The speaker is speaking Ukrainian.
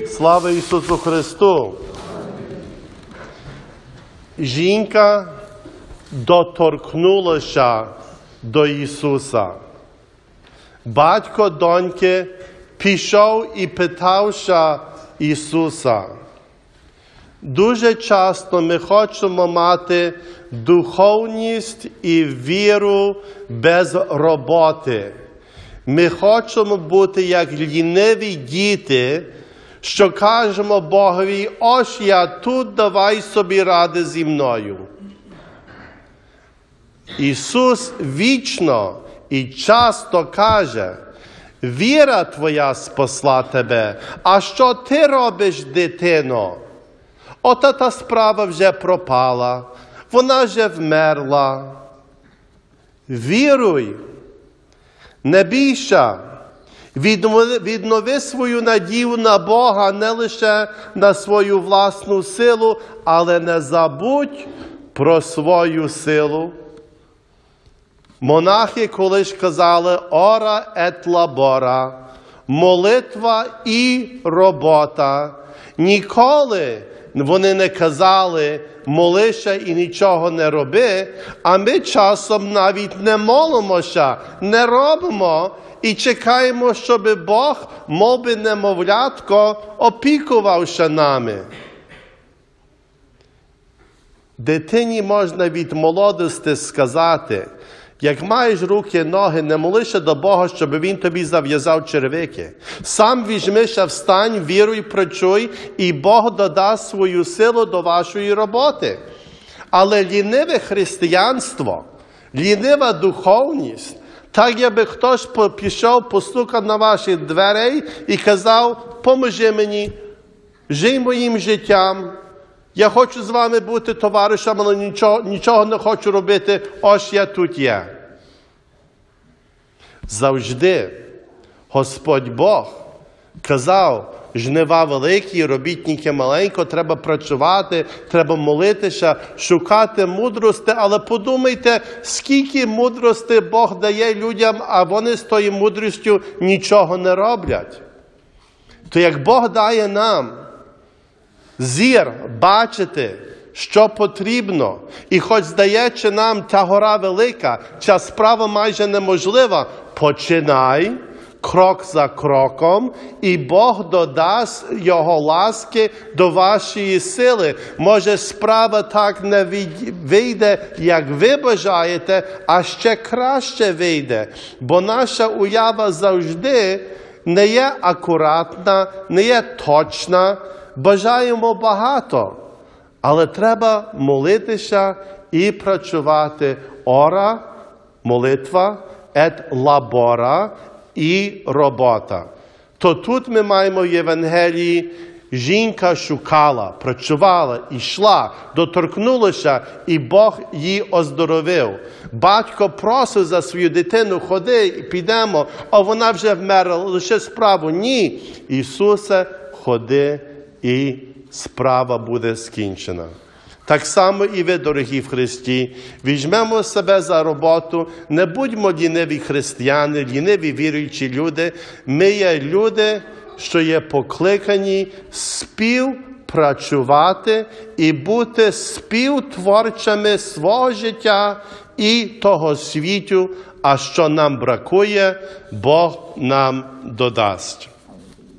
Слава Ісусу Христу! Жінка доторкнулася до Ісуса. Батько доньки пішов і питався Ісуса. Дуже часто ми хочемо мати духовність і віру без роботи. Ми хочемо бути як ліниві діти, що кажемо Богові: ось я тут, давай собі ради зі мною. Ісус вічно і часто каже: віра твоя спасла тебе, а що ти робиш, дитино? Ота та справа вже пропала, вона вже вмерла. Віруй, не бійся, віднови свою надію на Бога, не лише на свою власну силу, але не забудь про свою силу. Монахи колись казали: ора ет лабора, молитва і робота. Ніколи вони не казали: молися і нічого не роби, а ми часом навіть не молимося, не робимо і чекаємо, щоб Бог, мов би немовлятко, опікувався нами. Дитині можна від молодості сказати: як маєш руки, ноги, не молися до Бога, щоб Він тобі зав'язав черевики. Сам візьмися, встань, віруй, працюй, і Бог додасть свою силу до вашої роботи. Але ліниве християнство, лінива духовність, так якби хтось пішов, постукав на ваші двері і казав: поможи мені, жий моїм життям, я хочу з вами бути товаришем, але нічого не хочу робити, ось я тут є. Завжди Господь Бог казав: жнива великі, робітники маленько, треба працювати, треба молитися, шукати мудрості, але подумайте, скільки мудрості Бог дає людям, а вони з тою мудрістю нічого не роблять. То як Бог дає нам зір бачити, що потрібно, і хоч здається нам, та гора велика, ця справа майже неможлива, починай крок за кроком, і Бог додасть Його ласки до вашої сили. Може, справа так не вийде, як ви бажаєте, а ще краще вийде, бо наша уява завжди не є акуратна, не є точна. Бажаємо багато, але треба молитися і працювати. Ора, молитва, ет лабора і робота. То тут ми маємо в Євангелії: жінка шукала, працювала, йшла, доторкнулася, і Бог її оздоровив. Батько просив за свою дитину: ходи, підемо, а вона вже вмерла, лише справу. Ні, Ісусе, ходи, і справа буде скінчена. Так само і ви, дорогі в Христі, візьмемо себе за роботу, не будьмо ліниві християни, ліниві віруючі люди. Ми є люди, що є покликані співпрацювати і бути співтворцями свого життя і того світу, а що нам бракує, Бог нам додасть.